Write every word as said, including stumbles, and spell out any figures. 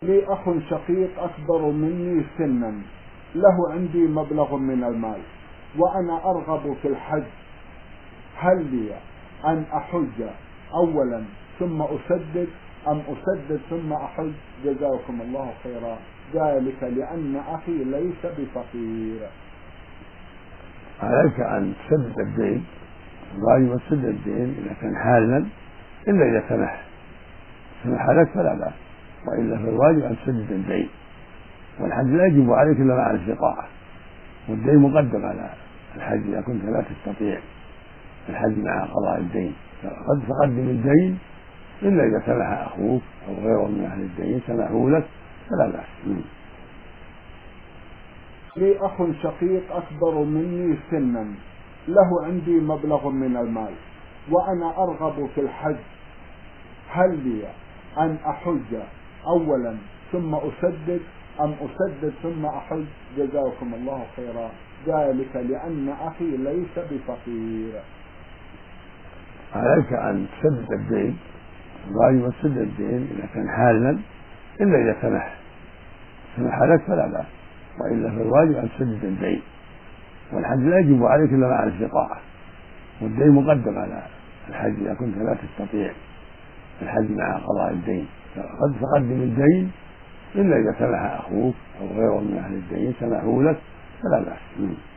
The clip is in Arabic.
لي أخ شقيق أكبر مني سنا، له عندي مبلغ من المال وأنا أرغب في الحج، هل لي أن أحج أولا ثم أسدد أم أسدد ثم أحج؟ جزاكم الله خيرا. ذلك لأن أخي ليس بفقير. عليك أن تسدد الدين، الواجب تسدد الدين إذا كان حالا، إلا إذا سمح سمح لك فلا بأس، وإلا فالواجب أن تسدد الدين، والحج لا يجب عليك إلا مع الاستطاعة، والدين مقدم على الحج إذا كنت لا تستطيع الحج مع قضاء الدين، قد تقدم الدين إلا إذا سمح أخوك أو غيره من أهل الدين سمحوا لك فلا بأس. لي أخ شقيق أكبر مني سنا، له عندي مبلغ من المال وأنا أرغب في الحج، هل لي أن أحج أولا ثم أسدد أم أسدد ثم أحج؟ جزاكم الله خيرا. ذلك لأن أخي ليس بفقير. عليك أن تسدد الدين، الواجب تسدد الدين إذا كان حالا، إلا إذا سمح سمح لك فلا بأس، وإلا فالواجب أن تسدد الدين، والحج لا يجب عليك إلا مع الاستطاعة، والدين مقدم على الحج إذا كنت لا تستطيع الحج مع قضاء الدين، قد تقدم الدين إلا إذا سمح أخوك أو غيره من أهل الدين سمحوا لك فلا بأس.